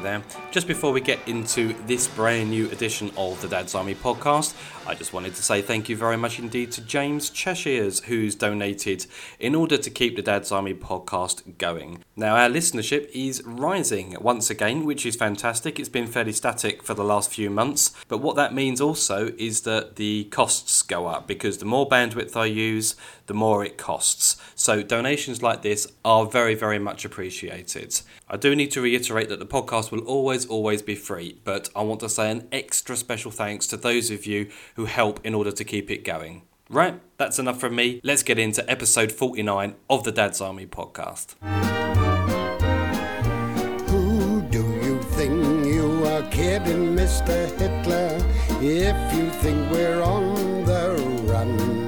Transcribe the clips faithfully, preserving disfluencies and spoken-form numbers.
right there. Just before we get into this brand new edition of the Dad's Army podcast, I just wanted to say thank you very much indeed to James Cheshires, who's donated in order to keep the Dad's Army podcast going. Now, our listenership is rising once again, which is fantastic. It's been fairly static for the last few months, but what that means also is that the costs go up, because the more bandwidth I use, the more it costs. So donations like this are very, very much appreciated. I do need to reiterate that the podcast will always, always be free, but I want to say an extra special thanks to those of you who help in order to keep it going. Right, that's enough from me. Let's get into episode forty-nine of the Dad's Army podcast. Who do you think you are kidding, Mister Hitler, if you think we're on the run?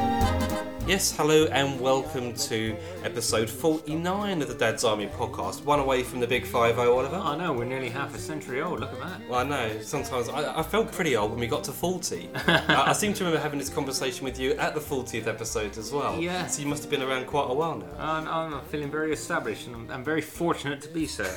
Yes, hello and welcome to episode forty-nine of the Dad's Army podcast. One away from the big five oh, Oliver. I know, we're nearly half a century old, look at that. Well, I know, sometimes I, I felt pretty old when we got to forty. I, I seem to remember having this conversation with you at the fortieth episode as well. Yeah. So you must have been around quite a while now. I'm, I'm feeling very established and I'm, I'm very fortunate to be so.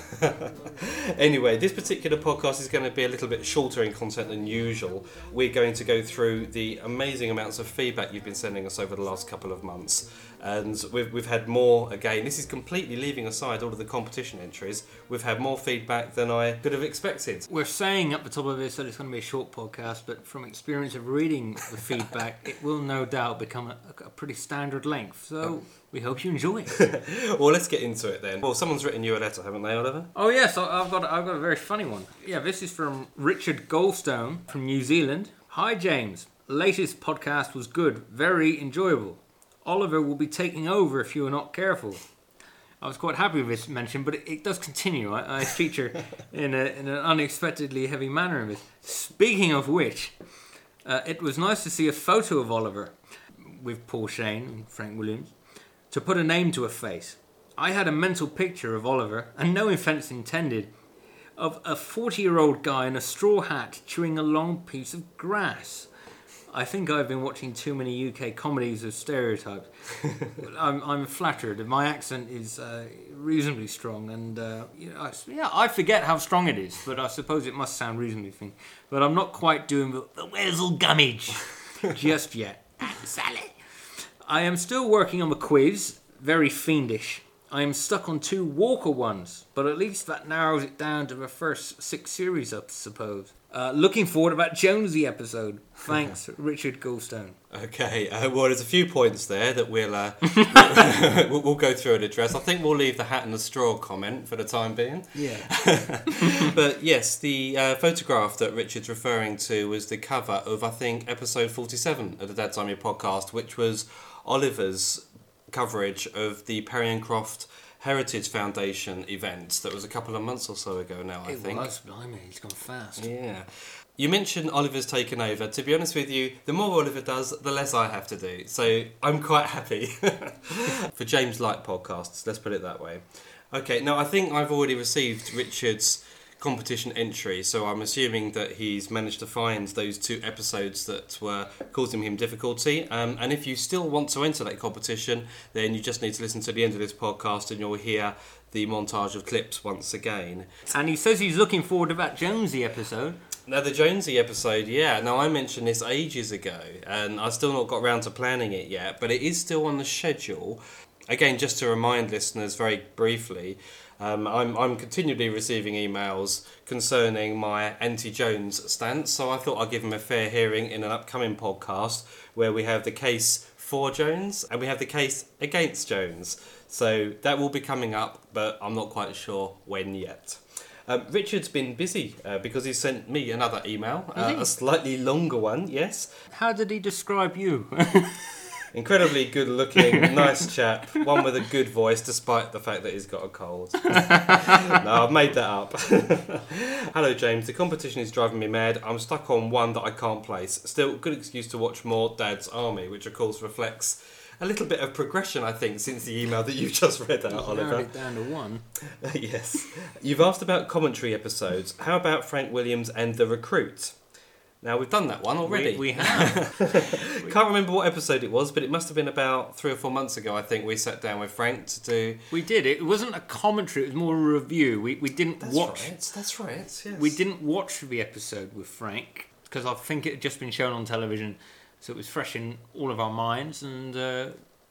Anyway, this particular podcast is going to be a little bit shorter in content than usual. We're going to go through the amazing amounts of feedback you've been sending us over the last couple of months, and we've, we've had more. Again, this is completely leaving aside all of the competition entries. We've had more feedback than I could have expected. We're saying at the top of this that it's going to be a short podcast, but from experience of reading the feedback, it will no doubt become a, a pretty standard length, so we hope you enjoy it. Well, let's get into it then. Well, someone's written you a letter, haven't they, Oliver? Oh yes, I- I've got I've got a very funny one. Yeah, this is from Richard Goldstone from New Zealand. Hi James, latest podcast was good, very enjoyable. Oliver will be taking over if you are not careful. I was quite happy with this mention, but it, it does continue. I, I feature in, a, in an unexpectedly heavy manner in this. Speaking of which, uh, it was nice to see a photo of Oliver with Paul Shane and Frank Williams to put a name to a face. I had a mental picture of Oliver, and no offence intended, of a forty-year-old guy in a straw hat chewing a long piece of grass. I think I've been watching too many U K comedies of stereotypes. I'm, I'm flattered. My accent is uh, reasonably strong, and uh, you know, I, yeah, I forget how strong it is, but I suppose it must sound reasonably thin. But I'm not quite doing the, the Wesel Gummidge just yet. Sally. I am still working on the quiz. Very fiendish. I am stuck on two Walker ones, but at least that narrows it down to the first six series, I suppose. Uh, looking forward to that Jonesy episode. Thanks, Richard Goldstone. Okay, uh, well, there's a few points there that we'll, uh, we'll we'll go through and address. I think we'll leave the hat and the straw comment for the time being. Yeah. But yes, the uh, photograph that Richard's referring to was the cover of, I think, episode forty-seven of the Dad's Army podcast, which was Oliver's coverage of the Perry and Croft Heritage Foundation event that was a couple of months or so ago now, I it think. It was, blimey, he's gone fast. Yeah. You mentioned Oliver's taken over. To be honest with you, the more Oliver does, the less I have to do. So I'm quite happy. For James Light podcasts, let's put it that way. Okay, now I think I've already received Richard's competition entry, so I'm assuming that he's managed to find those two episodes that were causing him difficulty. Um, and if you still want to enter that competition, then you just need to listen to the end of this podcast and you'll hear the montage of clips once again. And he says he's looking forward to that Jonesy episode. Now, the Jonesy episode, yeah. Now, I mentioned this ages ago, and I've still not got round to planning it yet, but it is still on the schedule. Again, just to remind listeners very briefly, um, I'm, I'm continually receiving emails concerning my anti-Jones stance, so I thought I'd give him a fair hearing in an upcoming podcast where we have the case for Jones and we have the case against Jones. So that will be coming up, but I'm not quite sure when yet. Um, Richard's been busy uh, because he sent me another email, uh, a slightly longer one, yes. How did he describe you? Incredibly good looking, nice chap, one with a good voice despite the fact that he's got a cold. No, I've made that up. Hello James, the competition is driving me mad. I'm stuck on one that I can't place. Still, good excuse to watch more Dad's Army, which of course reflects a little bit of progression, I think, since the email that you've just read out, Oliver. Narrowed it down to one. Yes. You've asked about commentary episodes. How about Frank Williams and The Recruit? Now, we've done that one already. We, we have. Can't remember what episode it was, but it must have been about three or four months ago, I think, we sat down with Frank to do... We did. It wasn't a commentary, it was more a review. We we didn't That's watch... Right. That's right, yes. We didn't watch the episode with Frank, because I think it had just been shown on television, so it was fresh in all of our minds, and uh,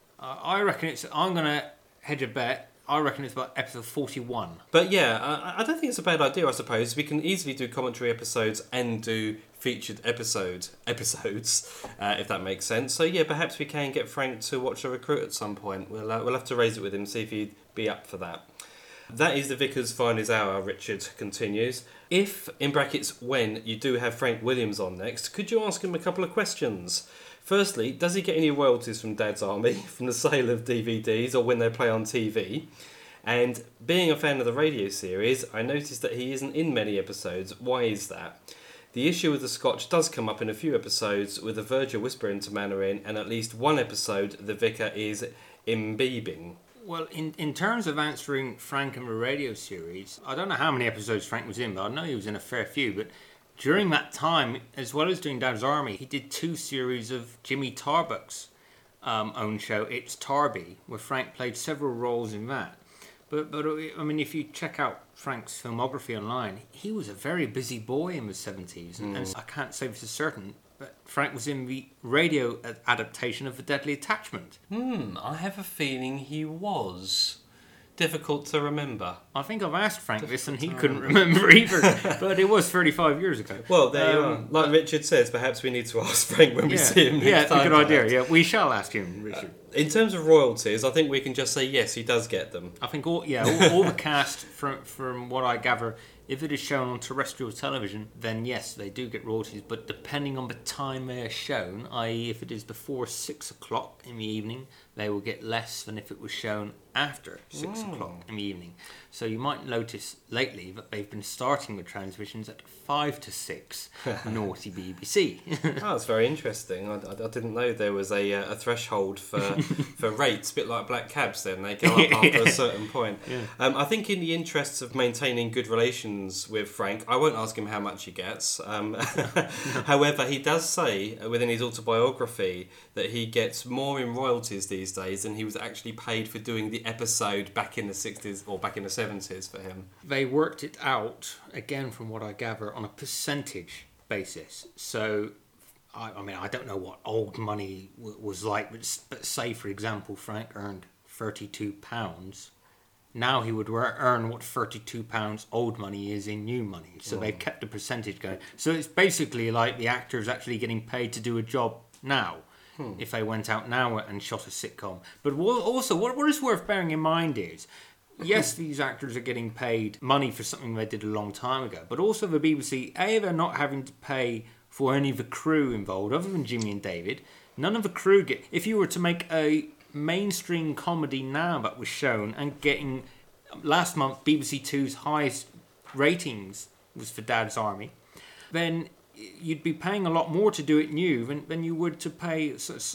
I reckon it's... I'm going to hedge a bet. I reckon it's about episode forty-one. But yeah, I, I don't think it's a bad idea, I suppose. We can easily do commentary episodes and do featured episode episodes, uh, if that makes sense. So yeah, perhaps we can get Frank to watch A Recruit at some point. We'll, uh, we'll have to raise it with him, see if he'd be up for that. That is the Vicar's finest hour, Richard continues. If, in brackets, when you do have Frank Williams on next, could you ask him a couple of questions? Firstly, does he get any royalties from Dad's Army, from the sale of D V Ds or when they play on T V? And being a fan of the radio series, I noticed that he isn't in many episodes. Why is that? The issue with the Scotch does come up in a few episodes, with the Verger whispering to Mannering, and at least one episode the Vicar is imbibing. Well, in, in terms of answering Frank and the radio series, I don't know how many episodes Frank was in, but I know he was in a fair few, but during that time, as well as doing Dad's Army, he did two series of Jimmy Tarbuck's um, own show, It's Tarby, where Frank played several roles in that. But, but I mean, if you check out Frank's filmography online, he was a very busy boy in the seventies. Mm. And I can't say this is certain, but Frank was in the radio adaptation of The Deadly Attachment. Hmm, I have a feeling he was. Difficult to remember. I think I've asked Frank Difficult this and he couldn't remember either, but it was thirty-five years ago. Well, there um, you are. Like but, Richard says, perhaps we need to ask Frank when we yeah, see him next yeah, time. Yeah, good idea. Yeah, we shall ask him, Richard. Uh, in terms of royalties, I think we can just say yes, he does get them. I think all yeah, all, all the cast, from from what I gather, if it is shown on terrestrial television, then yes, they do get royalties, but depending on the time they are shown, that is if it is before six o'clock in the evening, they will get less than if it was shown after six mm. o'clock in the evening. So you might notice lately that they've been starting with transmissions at five to six, naughty B B C. Oh, that's very interesting. I, I, I didn't know there was a, a threshold for for rates, a bit like black cabs then, they go up after a certain point. Yeah. Um, I think in the interests of maintaining good relations with Frank, I won't ask him how much he gets. Um, however, he does say within his autobiography that he gets more in royalties these days than he was actually paid for doing the episode back in the sixties or back in the seventies for him. They worked it out, again from what I gather, on a percentage basis. So, I, I mean, I don't know what old money w- was like, but, but say, for example, Frank earned thirty-two pounds. Now he would earn what thirty-two pounds old money is in new money. So oh. they've kept the percentage going. So it's basically like the actors actually getting paid to do a job now. Hmm. If they went out now and shot a sitcom. But also, what, what is worth bearing in mind is, yes, these actors are getting paid money for something they did a long time ago, but also the B B C, A, they're not having to pay for any of the crew involved, other than Jimmy and David. None of the crew get... If you were to make a mainstream comedy now that was shown and getting... Last month, B B C Two's highest ratings was for Dad's Army, then you'd be paying a lot more to do it new than, than you would to pay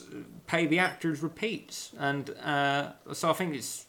pay the actors repeats. And uh, so I think it's,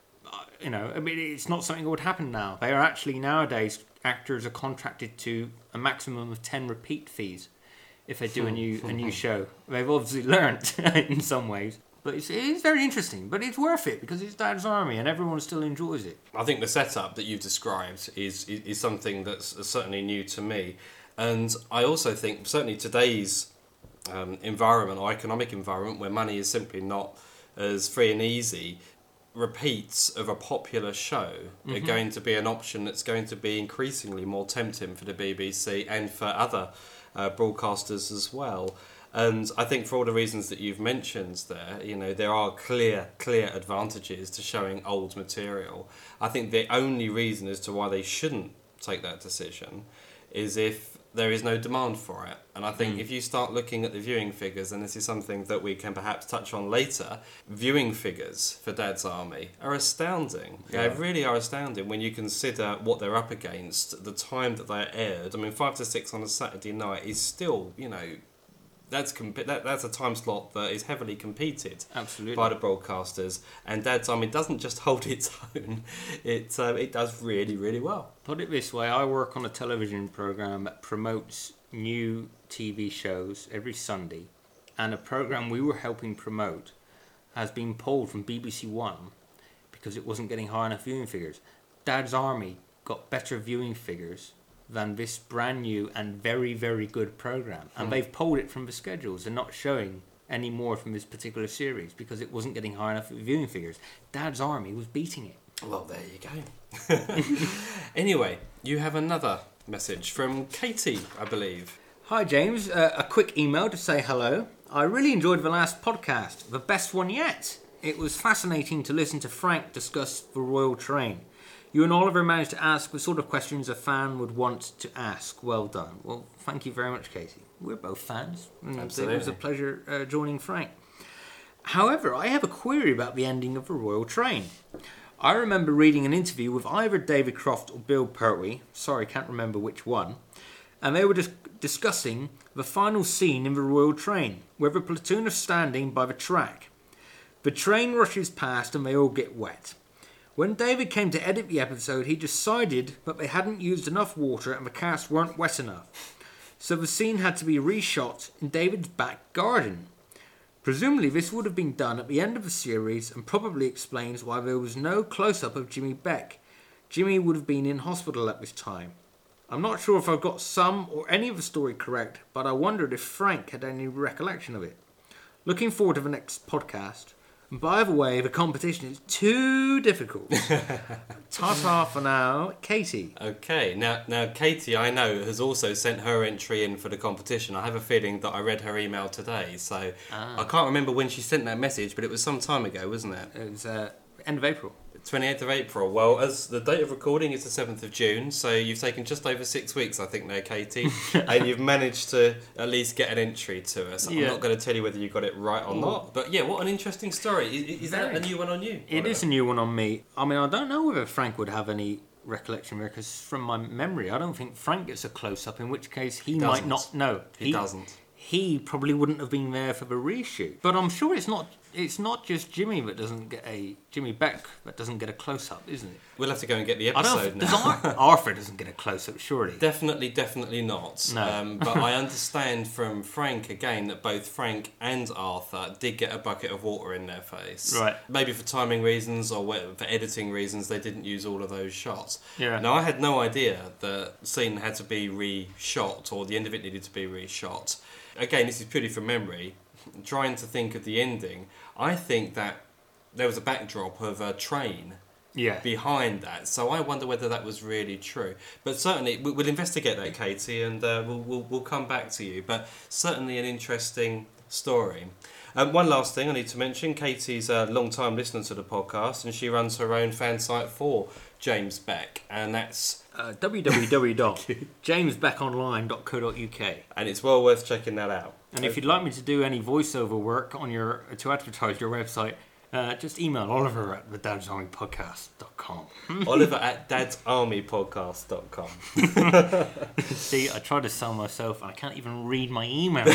you know, I mean, it's not something that would happen now. They are actually, nowadays, actors are contracted to a maximum of ten repeat fees if they do a new a new show. They've obviously learnt in some ways. But it's, it's very interesting, but it's worth it because it's Dad's Army and everyone still enjoys it. I think the setup that you've described is, is, is something that's certainly new to me. And I also think certainly today's um, environment or economic environment where money is simply not as free and easy, repeats of a popular show mm-hmm. are going to be an option that's going to be increasingly more tempting for the B B C and for other uh, broadcasters as well. And I think for all the reasons that you've mentioned there, you know, there are clear, clear advantages to showing old material. I think the only reason as to why they shouldn't take that decision is if there is no demand for it. And I think mm. if you start looking at the viewing figures, and this is something that we can perhaps touch on later, viewing figures for Dad's Army are astounding. Yeah. They really are astounding when you consider what they're up against, the time that they're aired. I mean, five to six on a Saturday night is still, you know... That's comp- that, that's a time slot that is heavily competed Absolutely. by the broadcasters, and Dad's Army doesn't just hold its own; it uh, it does really, really well. Put it this way: I work on a television program that promotes new T V shows every Sunday, and a program we were helping promote has been pulled from B B C One because it wasn't getting high enough viewing figures. Dad's Army got better viewing figures than this brand new and very, very good program. And mm. they've pulled it from the schedules and not showing any more from this particular series because it wasn't getting high enough viewing figures. Dad's Army was beating it. Well, there you go. Anyway, you have another message from Katie, I believe. Hi, James. Uh, a quick email to say hello. I really enjoyed the last podcast, the best one yet. It was fascinating to listen to Frank discuss the Royal Train. You and Oliver managed to ask the sort of questions a fan would want to ask. Well done. Well, thank you very much, Katie. We're both fans. And Absolutely. It was a pleasure uh, joining Frank. However, I have a query about the ending of the Royal Train. I remember reading an interview with either David Croft or Bill Pertwee. Sorry, can't remember which one. And they were just discussing the final scene in the Royal Train, where the platoon are standing by the track. The train rushes past and they all get wet. When David came to edit the episode, he decided that they hadn't used enough water and the cast weren't wet enough. So the scene had to be reshot in David's back garden. Presumably this would have been done at the end of the series and probably explains why there was no close-up of Jimmy Beck. Jimmy would have been in hospital at this time. I'm not sure if I've got some or any of the story correct, but I wondered if Frank had any recollection of it. Looking forward to the next podcast. And by the way, the competition is too difficult. Ta-ta for now, Katie. Okay, now, now Katie, I know, has also sent her entry in for the competition. I have a feeling that I read her email today, so ah. I can't remember when she sent that message, but it was some time ago, wasn't it? It was uh, end of April. twenty-eighth of April. Well, as the date of recording is the seventh of June, so you've taken just over six weeks, I think, there, Katie, and you've managed to at least get an entry to us. Yeah. I'm not going to tell you whether you got it right or Ooh. not, but yeah, what an interesting story. Is, is that a new one on you? It Oliver? Is a new one on me. I mean, I don't know whether Frank would have any recollection there, because from my memory, I don't think Frank gets a close-up, in which case he, he might not know. He, he doesn't. He probably wouldn't have been there for the reshoot. But I'm sure it's not it's not just Jimmy that doesn't get a Jimmy Beck that doesn't get a close up, isn't it? We'll have to go and get the episode I don't, now. Does Ar- Arthur doesn't get a close up, surely? Definitely, definitely not. No. Um, but I understand from Frank again that both Frank and Arthur did get a bucket of water in their face. Right. Maybe for timing reasons or for editing reasons, they didn't use all of those shots. Yeah. Now I had no idea the scene had to be reshot or the end of it needed to be reshot. Again, this is purely from memory. Trying to think of the ending, I think that there was a backdrop of a train yeah. behind that, so I wonder whether that was really true. But certainly, we'll investigate that, Katie, and uh, we'll, we'll we'll come back to you. But certainly an interesting story. Um, one last thing I need to mention, Katie's a long-time listener to the podcast, and she runs her own fan site for James Beck, and that's uh, w w w dot james beck online dot co dot u k, and it's well worth checking that out. And if you'd like me to do any voiceover work on your to advertise your website, uh, just email Oliver at the dads army podcast dot com. Oliver at dads army podcast dot com. See, I tried to sell myself and I can't even read my email.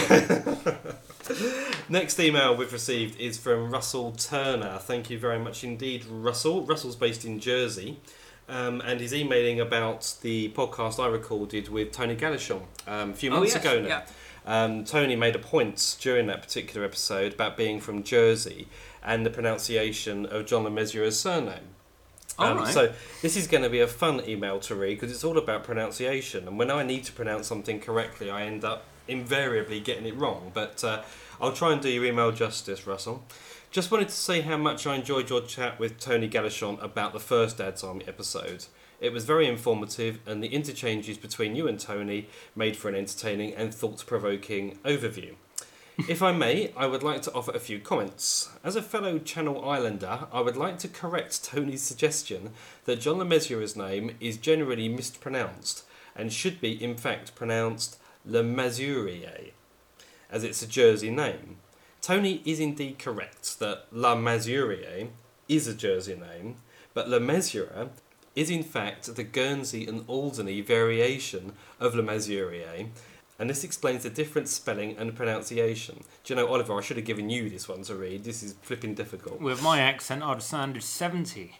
Next email we've received is from Russell Turner. Thank you very much indeed, Russell. Russell's based in Jersey. Um, and he's emailing about the podcast I recorded with Tony Gallichon um, a few months oh, yes, ago now. Yeah. Um, Tony made a point during that particular episode about being from Jersey and the pronunciation of John Le Mesureur's surname. Um, right. So this is going to be a fun email to read because it's all about pronunciation. And when I need to pronounce something correctly, I end up invariably getting it wrong. But uh, I'll try and do your email justice, Russell. Just wanted to say how much I enjoyed your chat with Tony Gallichon about the first Dad's Army episode. It was very informative, and the interchanges between you and Tony made for an entertaining and thought-provoking overview. If I may, I would like to offer a few comments. As a fellow Channel Islander, I would like to correct Tony's suggestion that John Le Mesureur's name is generally mispronounced and should be in fact pronounced Le Masurier, as it's a Jersey name. Tony is indeed correct that La Masurier is a Jersey name, but Le Mesurier is in fact the Guernsey and Alderney variation of Le Masurier, and this explains the different spelling and pronunciation. Do you know, Oliver, I should have given you this one to read. This is flipping difficult. With my accent, I'd have sounded seventy.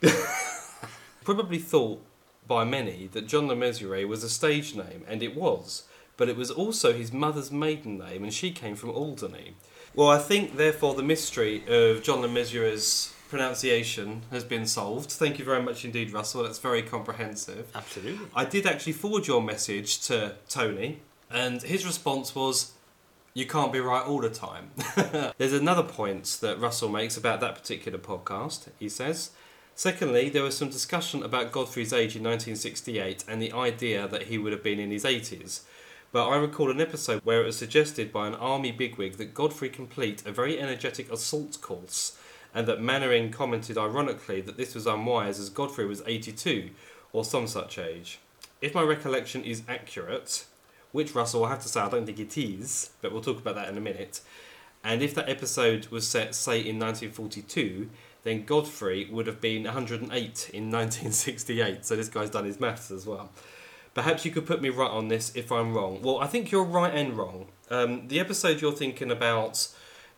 Probably thought by many that John Le Mesurier was a stage name, and it was. but it was also his mother's maiden name, and she came from Alderney. Well, I think, therefore, the mystery of John Le Mesureur's pronunciation has been solved. Thank you very much indeed, Russell. That's very comprehensive. Absolutely. I did actually forward your message to Tony, and his response was, you can't be right all the time. There's another point that Russell makes about that particular podcast. He says, secondly, there was some discussion about Godfrey's age in nineteen sixty-eight and the idea that he would have been in his eighties. But I recall an episode where it was suggested by an army bigwig that Godfrey complete a very energetic assault course, and that Mannering commented ironically that this was unwise as Godfrey was eighty-two, or some such age. If my recollection is accurate, which, Russell, I have to say I don't think it is, but we'll talk about that in a minute, and if that episode was set, say, in nineteen forty-two, then Godfrey would have been one hundred eight in nineteen sixty-eight, so this guy's done his maths as well. Perhaps you could put me right on this if I'm wrong. Well, I think you're right and wrong. Um, the episode you're thinking about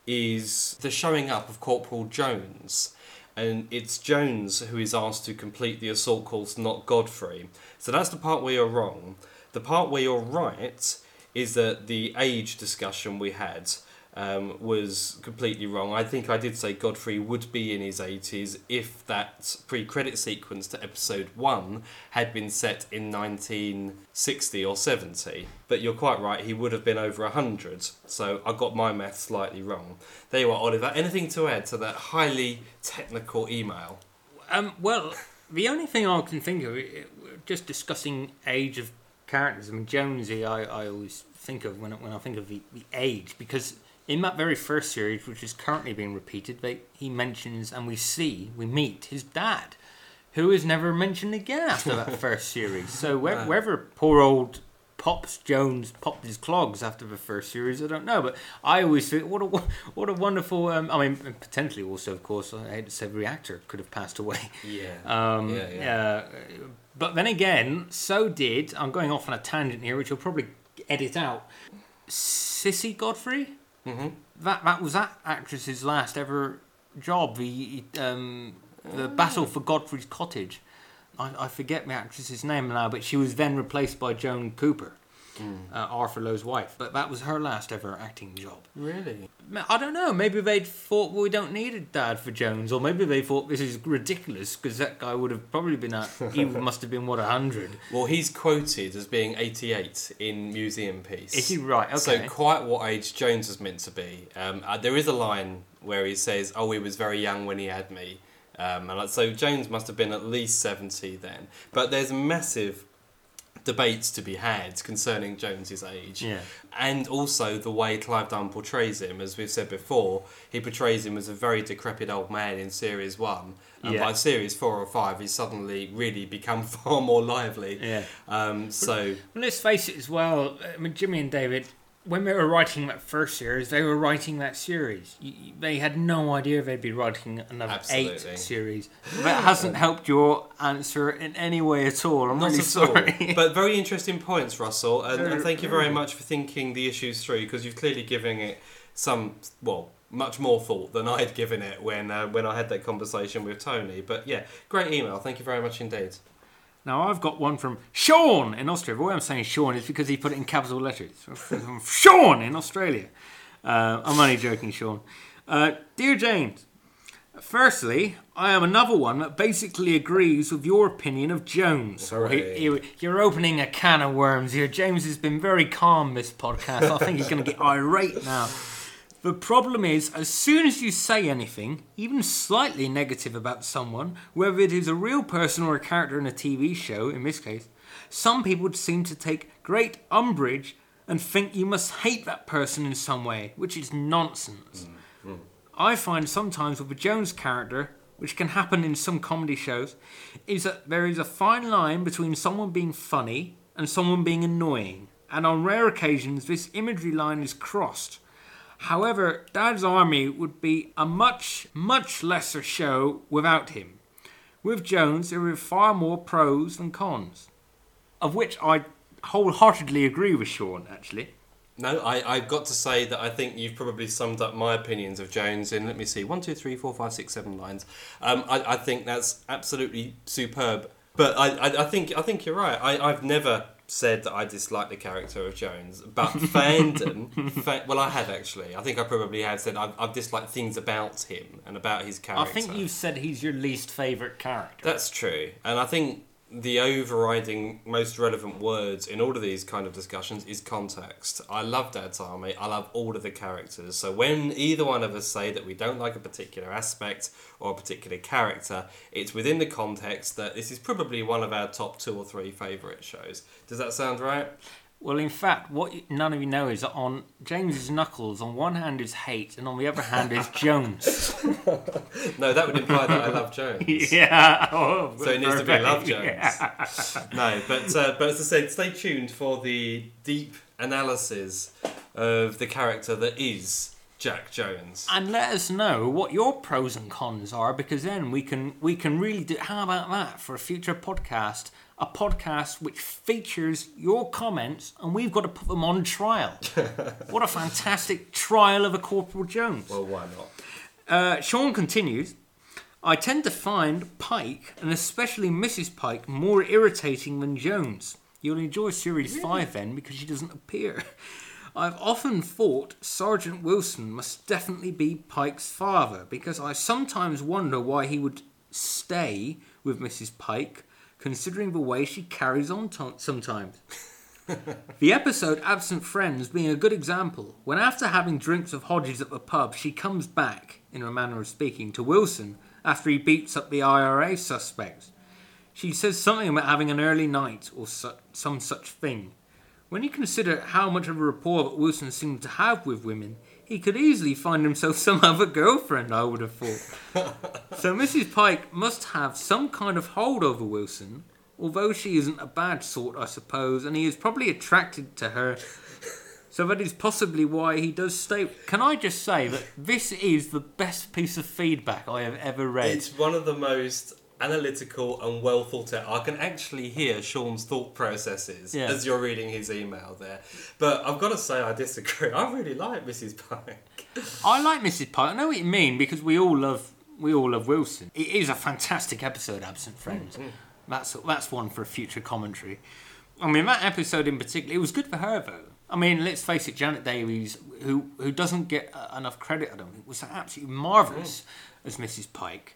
is the showing up of Corporal Jones, and it's Jones who is asked to complete the assault course, not Godfrey. So that's the part where you're wrong. The part where you're right is that the age discussion we had um, was completely wrong. I think I did say Godfrey would be in his eighties if that pre-credit sequence to episode one had been set in nineteen sixty or seventy. But you're quite right, he would have been over one hundred. So I got my maths slightly wrong. There you are, Oliver. Anything to add to that highly technical email? Um, well, the only thing I can think of, just discussing age of characters. I mean, Jonesy, I, I always think of when I, when I think of the, the age, because in that very first series, which is currently being repeated, they, he mentions and we see, we meet his dad, who is never mentioned again after that first series. So whether, whether poor old Pops Jones popped his clogs after the first series, I don't know. But I always think, what a what a wonderful. Um, I mean, potentially also, of course, I hate to say every actor could have passed away. Yeah. Um, yeah, yeah. Uh, but then again, so did, I'm going off on a tangent here, which you'll probably edit out, Cissy Godfrey. Mm-hmm. That that was that actress's last ever job. The um, the oh. Battle for Godfrey's Cottage. I, I forget my actress's name now, but she was then replaced by Joan Cooper, mm. uh, Arthur Lowe's wife. But that was her last ever acting job. Really? I don't know. Maybe they thought, well, we don't need a dad for Jones, or maybe they thought this is ridiculous because that guy would have probably been at. He must have been what a hundred. Well, he's quoted as being eighty-eight in Museum Piece. Is he right? Okay. So quite what age Jones was meant to be. Um, uh, there is a line where he says, "Oh, he was very young when he had me." Um, and so Jones must have been at least seventy then. But there's massive debates to be had concerning Jones's age. Yeah. And also the way Clive Dunn portrays him. As we've said before, he portrays him as a very decrepit old man in Series one. And yeah. by Series four or five, he's suddenly really become far more lively. Yeah. Um, so... Well, let's face it as well, I mean, Jimmy and David... When they were writing that first series, they were writing that series. They had no idea they'd be writing another Absolutely. eight series. That hasn't helped your answer in any way at all. I'm Not really at sorry. All. But very interesting points, Russell. And, and thank you very much for thinking the issues through, because you've clearly given it some, well, much more thought than I had given it when uh, when I had that conversation with Tony. But yeah, great email. Thank you very much indeed. Now, I've got one from Sean in Austria. The way I'm saying Sean is because he put it in capital letters. From Sean in Australia. Uh, I'm only joking, Sean. Uh, Dear James, firstly, I am another one that basically agrees with your opinion of Jones. So he, he, you're opening a can of worms here. James has been very calm this podcast. I think he's going to get irate now. The problem is, as soon as you say anything, even slightly negative about someone, whether it is a real person or a character in a T V show, in this case, some people seem to take great umbrage and think you must hate that person in some way, which is nonsense. Mm-hmm. I find sometimes with the Jones character, which can happen in some comedy shows, is that there is a fine line between someone being funny and someone being annoying, and on rare occasions this imagery line is crossed. However, Dad's Army would be a much, much lesser show without him. With Jones, there are far more pros than cons. Of which I wholeheartedly agree with Sean, actually. No, I, I've got to say that I think you've probably summed up my opinions of Jones in, let me see, one, two, three, four, five, six, seven lines. Um, I, I think that's absolutely superb. But I, I, I think I think you're right. I, I've never said that I dislike the character of Jones, but fandom, fa- well, I have actually. I think I probably have said I've, I've disliked things about him and about his character. I think you've said he's your least favourite character. That's true, and I think the overriding, most relevant words in all of these kind of discussions is context. I love Dad's Army. I love all of the characters. So when either one of us say that we don't like a particular aspect or a particular character, it's within the context that this is probably one of our top two or three favourite shows. Does that sound right? Well, in fact, what none of you know is that on James's knuckles, on one hand is hate, and on the other hand is Jones. No, that would imply that I love Jones. Yeah. Oh, so it needs to be Love Jones. Yeah. No, but uh, but as I said, stay tuned for the deep analysis of the character that is Jack Jones. And let us know what your pros and cons are, because then we can we can really do. How about that for a future podcast? A podcast which features your comments, and we've got to put them on trial. What a fantastic trial of a Corporal Jones. Well, why not? Uh, Sean continues, I tend to find Pike, and especially Missus Pike, more irritating than Jones. You'll enjoy Series really? five then, because she doesn't appear. I've often thought Sergeant Wilson must definitely be Pike's father, because I sometimes wonder why he would stay with Missus Pike, considering the way she carries on t- sometimes. The episode Absent Friends being a good example, when after having drinks of Hodges at the pub, she comes back, in a manner of speaking, to Wilson after he beats up the I R A suspects. She says something about having an early night or su- some such thing. When you consider how much of a rapport that Wilson seemed to have with women, he could easily find himself some other girlfriend, I would have thought. So Missus Pike must have some kind of hold over Wilson, although she isn't a bad sort, I suppose, and he is probably attracted to her. So that is possibly why he does stay. Can I just say that this is the best piece of feedback I have ever read? It's one of the most analytical and well thought out. I can actually hear Sean's thought processes yeah. as you're reading his email there. But I've got to say I disagree. I really like Missus Pike. I like Missus Pike. I know what you mean, because we all love we all love Wilson. It is a fantastic episode, Absent Friends. Mm-hmm. That's that's one for a future commentary. I mean, that episode in particular, it was good for her though. I mean, let's face it, Janet Davies, who who doesn't get uh, enough credit, I don't think, was absolutely marvellous mm. as Missus Pike.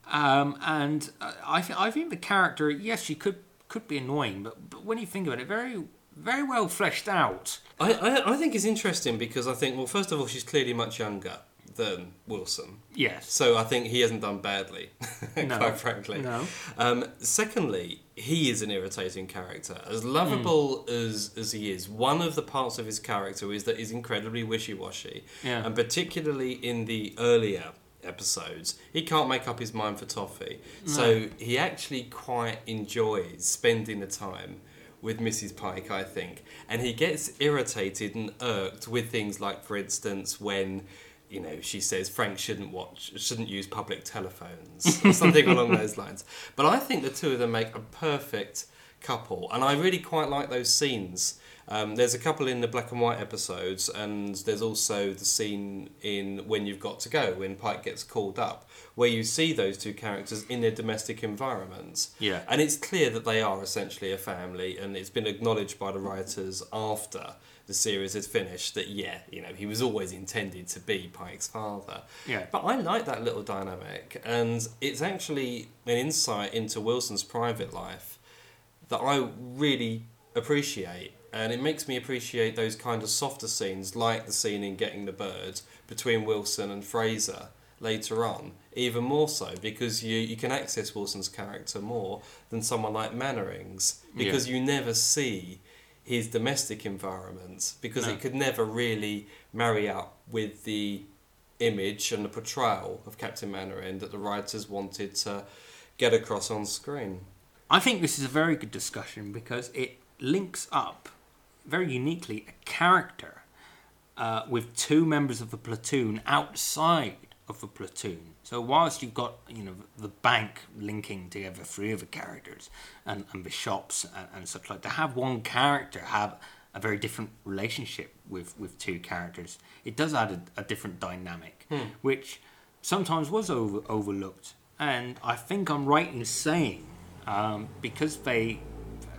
Um, and uh, I, th- I think the character, yes, she could could be annoying, but, but when you think about it, very very well fleshed out. I, I, I think it's interesting because I think, well, first of all, she's clearly much younger than Wilson. Yes. So I think he hasn't done badly, no. quite frankly. No. Um, secondly, he is an irritating character. As lovable mm. as, as he is, one of the parts of his character is that he's incredibly wishy-washy. Yeah. And particularly in the earlier episodes, he can't make up his mind for toffee. No. So he actually quite enjoys spending the time with Missus Pike, I think. And he gets irritated and irked with things like, for instance, when, you know, she says Frank shouldn't watch, shouldn't use public telephones, or something along those lines. But I think the two of them make a perfect couple, and I really quite like those scenes. Um, there's a couple in the black and white episodes, and there's also the scene in When You've Got to Go, when Pike gets called up, where you see those two characters in their domestic environments. Yeah. And it's clear that they are essentially a family, and it's been acknowledged by the writers after the series had finished that, yeah, you know, he was always intended to be Pike's father. Yeah. But I like that little dynamic, and it's actually an insight into Wilson's private life that I really appreciate. And it makes me appreciate those kind of softer scenes, like the scene in Getting the Bird between Wilson and Fraser later on, even more so, because you, you can access Wilson's character more than someone like Mannering's, because yeah. you never see his domestic environment, because no. it could never really marry up with the image and the portrayal of Captain Mannering that the writers wanted to get across on screen. I think this is a very good discussion because it links up very uniquely a character uh, with two members of the platoon outside of the platoon. So whilst you've got, you know, the bank linking together three of the characters and, and the shops and, and such like, to have one character have a very different relationship with, with two characters, it does add a, a different dynamic, hmm. which sometimes was over, overlooked. And I think I'm right in saying, um, because they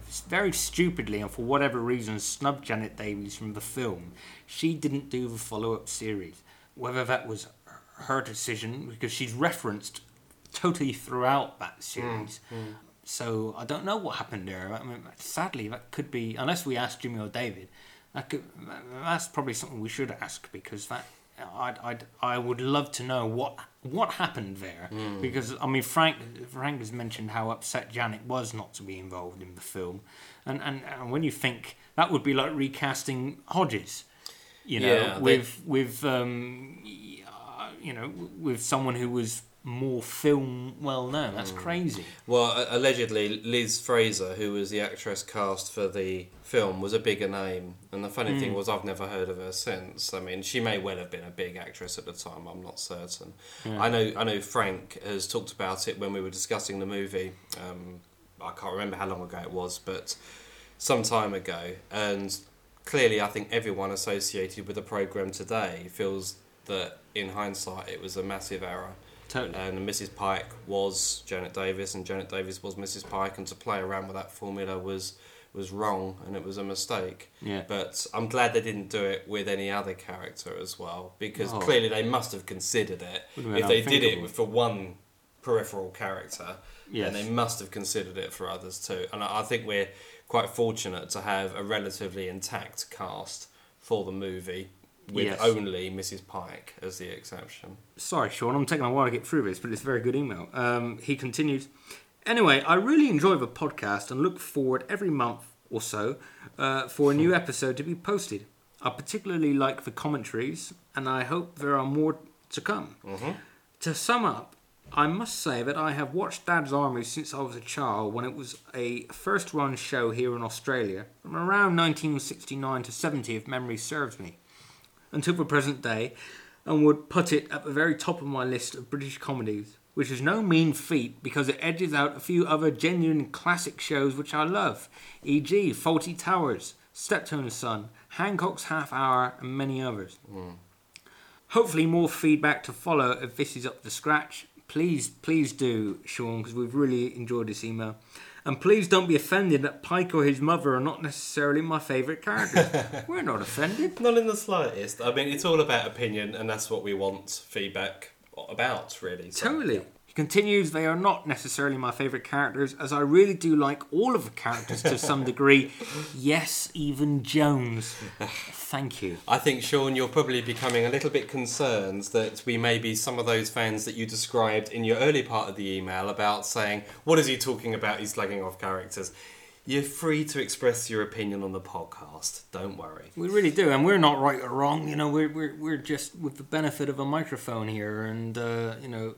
very stupidly and for whatever reason snubbed Janet Davies from the film, she didn't do the follow-up series. Whether that was her decision, because she's referenced totally throughout that series. Mm, mm. So I don't know what happened there. I mean, sadly, that could be, unless we ask Jimmy or David, that could, that's probably something we should ask, because that I'd, I'd, I would love to know what what happened there. Mm. Because, I mean, Frank Frank has mentioned how upset Janet was not to be involved in the film. And, and, and when you think, that would be like recasting Hodges, you know, yeah, with, they... with um, you know, with someone who was more film well known. That's mm. crazy. Well, allegedly Liz Fraser, who was the actress cast for the film, was a bigger name, and the funny mm. thing was I've never heard of her since. I mean, she may well have been a big actress at the time, I'm not certain. Yeah. I know I know Frank has talked about it when we were discussing the movie. um, I can't remember how long ago it was, but some time ago, and clearly I think everyone associated with the programme today feels that in hindsight it was a massive error. Totally. And Missus Pike was Janet Davis, and Janet Davis was Missus Pike, and to play around with that formula was was wrong, and it was a mistake. Yeah. But I'm glad they didn't do it with any other character as well, because oh. clearly they must have considered it. If they did it for one peripheral character, yes. then they must have considered it for others too. And I think we're quite fortunate to have a relatively intact cast for the movie, with yes. only Missus Pike as the exception. Sorry, Sean, I'm taking a while to get through this, but it's a very good email. Um, he continues, anyway, I really enjoy the podcast and look forward every month or so uh, for a new episode to be posted. I particularly like the commentaries, and I hope there are more to come. Mm-hmm. To sum up, I must say that I have watched Dad's Army since I was a child, when it was a first-run show here in Australia, from around nineteen sixty-nine to seventy, if memory serves me, until the present day, and would put it at the very top of my list of British comedies, which is no mean feat because it edges out a few other genuine classic shows which I love, for example Fawlty Towers, Steptoe Son, Hancock's Half Hour, and many others. Mm. Hopefully more feedback to follow if this is up to scratch. Please, please do, Sean, because we've really enjoyed this email. And please don't be offended that Pike or his mother are not necessarily my favourite characters. We're not offended. Not in the slightest. I mean, it's all about opinion, and that's what we want feedback about, really. So, totally. Yeah. He continues, they are not necessarily my favourite characters, as I really do like all of the characters to some degree. Yes, even Jones. Thank you. I think, Sean, you're probably becoming a little bit concerned that we may be some of those fans that you described in your early part of the email about saying, what is he talking about? He's slagging off characters. You're free to express your opinion on the podcast. Don't worry. We really do, and we're not right or wrong. You know, we're we're we're just with the benefit of a microphone here, and uh, you know,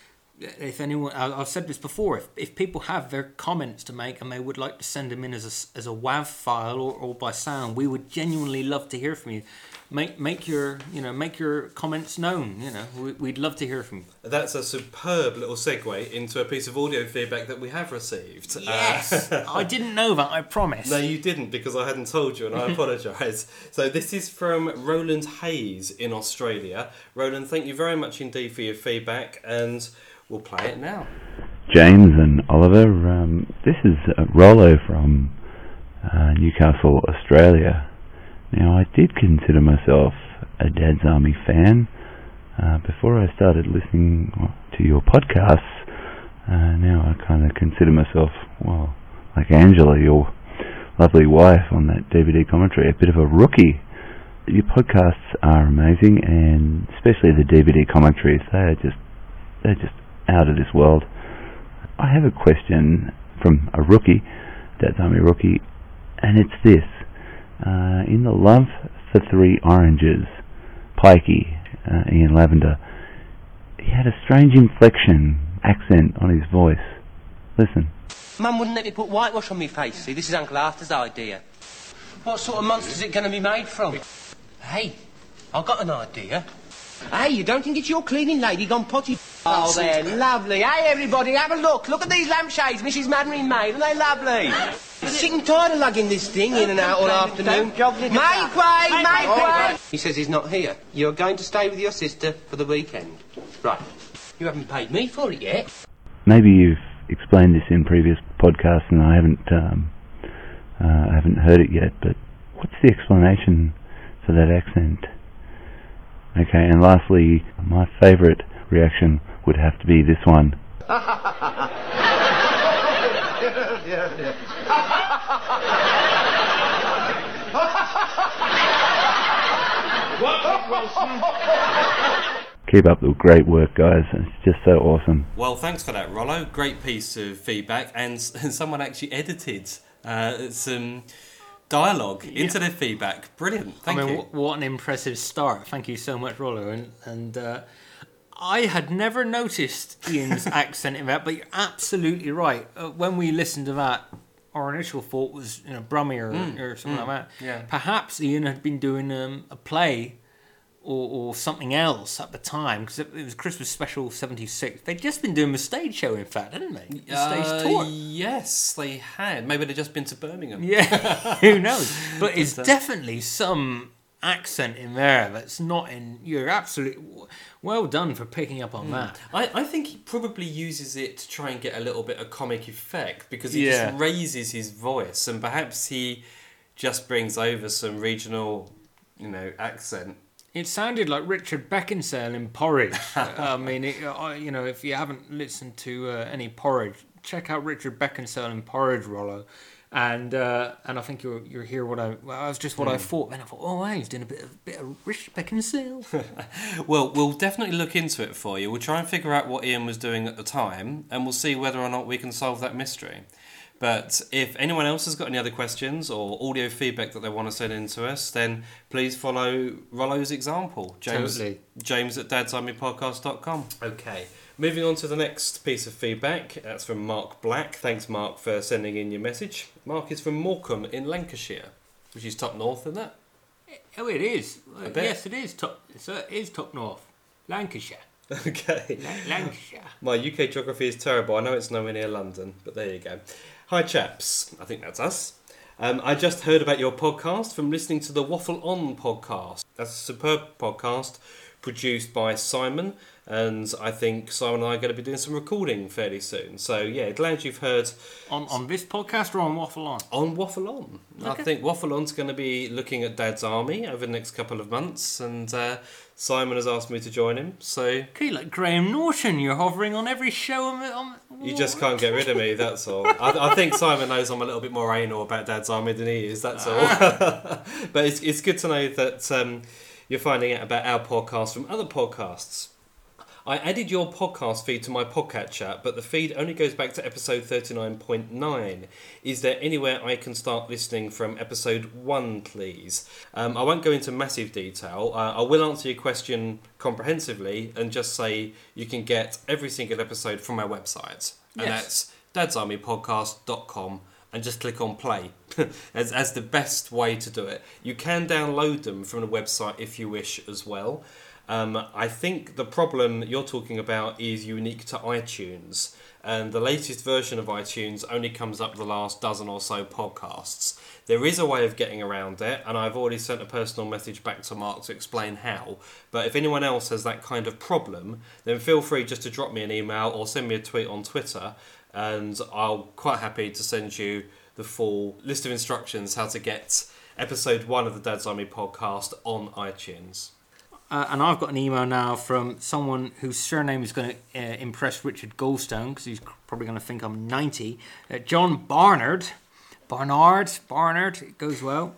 if anyone, I've said this before, if, if people have their comments to make and they would like to send them in as a, as a WAV file or, or by sound, we would genuinely love to hear from you. Make make your you know make your comments known. You know, we, we'd love to hear from you. That's a superb little segue into a piece of audio feedback that we have received. Yes, uh, I didn't know that. I promise. No, you didn't, because I hadn't told you, and I apologise. So this is from Roland Hayes in Australia. Roland, thank you very much indeed for your feedback, and we'll play it now. James and Oliver, um, this is uh, Rollo from uh, Newcastle, Australia. Now, I did consider myself a Dad's Army fan uh, before I started listening to your podcasts. Uh, now I kind of consider myself, well, like Angela, your lovely wife on that D V D commentary, a bit of a rookie. Your podcasts are amazing, and especially the D V D commentaries, they are just, they're just out of this world. I have a question from a rookie, Dad's Army rookie, and it's this. Uh, in The Love for Three Oranges, Pikey, uh, Ian Lavender, he had a strange inflection, accent on his voice. Listen. Mum wouldn't let me put whitewash on my face, see? This is Uncle Arthur's idea. What sort of monster's it going to be made from? Hey, I've got an idea. Hey, you don't think it's your cleaning lady gone potty? Oh, they're lovely. Hey, everybody, have a look. Look at these lampshades Missus Mannering made. Aren't they lovely? I'm sick and tired of lugging this thing in and out all afternoon. Make way, make way! He says he's not here. You're going to stay with your sister for the weekend. Right. You haven't paid me for it yet. Maybe you've explained this in previous podcasts and I haven't um, Uh, I haven't heard it yet, but what's the explanation for that accent? Okay, and lastly, my favourite reaction would have to be this one. Keep up the great work, guys. It's just so awesome. Well, thanks for that, Rollo. Great piece of feedback, and, and someone actually edited uh, some dialogue yeah. into their feedback. Brilliant. Thank I mean, you. W- what an impressive start. Thank you so much, Rollo. And, and uh, I had never noticed Ian's accent in that, but you're absolutely right. Uh, when we listened to that, our initial thought was, you know, Brummie or, mm, or something mm, like that. Yeah. Perhaps Ian had been doing um, a play or, or something else at the time, because it, it was Christmas Special seventy-six. They'd just been doing a stage show, in fact, hadn't they? A uh, stage tour. Yes, they had. Maybe they'd just been to Birmingham. Yeah, who knows? But it's definitely some accent in there that's not in... You're absolutely... Well done for picking up on mm. that. I, I think he probably uses it to try and get a little bit of comic effect, because he yeah. just raises his voice, and perhaps he just brings over some regional, you know, accent. It sounded like Richard Beckinsale in Porridge. I mean, it, uh, you know, if you haven't listened to uh, any Porridge, check out Richard Beckinsale in Porridge, Rollo. And uh, and I think you'll you'll hear what I well, that was just what mm. I thought. Then I thought, oh, wow, he's doing a bit of bit of Richard Beckinsale. Well, we'll definitely look into it for you. We'll try and figure out what Ian was doing at the time, and we'll see whether or not we can solve that mystery. But if anyone else has got any other questions or audio feedback that they want to send in to us, then please follow Rollo's example. James, totally. James at dads army podcast dot com. Okay. Moving on to the next piece of feedback. That's from Mark Black. Thanks, Mark, for sending in your message. Mark is from Morecambe in Lancashire, which is top north, isn't that? Oh, it is. Yes, it is top. It is top north. Lancashire. Okay. La- Lancashire. My U K geography is terrible. I know it's nowhere near London, but there you go. Hi, chaps. I think that's us. Um, I just heard about your podcast from listening to the Waffle On podcast. That's a superb podcast produced by Simon, and I think Simon and I are going to be doing some recording fairly soon. So, yeah, glad you've heard... On on this podcast or on Waffle On? On Waffle On. Okay. I think Waffle On's going to be looking at Dad's Army over the next couple of months, and uh, Simon has asked me to join him, so... Okay, like Graham Norton, you're hovering on every show on... on you just can't get rid of me, that's all. I, I think Simon knows I'm a little bit more anal about Dad's Army than he is, that's all. But it's, it's good to know that... Um, you're finding out about our podcast from other podcasts. I added your podcast feed to my podcatcher, but the feed only goes back to episode thirty-nine point nine. Is there anywhere I can start listening from episode one, please? Um, I won't go into massive detail. Uh, I will answer your question comprehensively and just say you can get every single episode from our website. And yes. That's dads army podcast dot com. And just click on play as, as the best way to do it. You can download them from the website if you wish as well. Um, I think the problem you're talking about is unique to iTunes, and the latest version of iTunes only comes up the last dozen or so podcasts. There is a way of getting around it, and I've already sent a personal message back to Mark to explain how. But if anyone else has that kind of problem, then feel free just to drop me an email or send me a tweet on Twitter, and I'll quite happy to send you the full list of instructions how to get episode one of the Dad's Army podcast on iTunes. Uh, and I've got an email now from someone whose surname is going to uh, impress Richard Goldstone, because he's probably going to think I'm ninety. Uh, John Barnard. Barnard. Barnard. It goes well.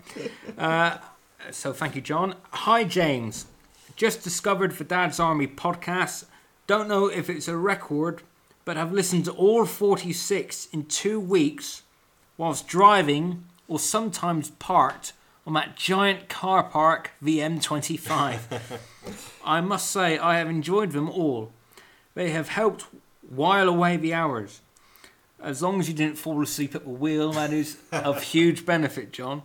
Uh, so thank you, John. Hi, James. Just discovered the Dad's Army podcast. Don't know if it's a record, but have listened to all forty-six in two weeks whilst driving or sometimes parked on that giant car park, the M twenty-five. I must say I have enjoyed them all. They have helped while away the hours. As long as you didn't fall asleep at the wheel, that is of huge benefit, John.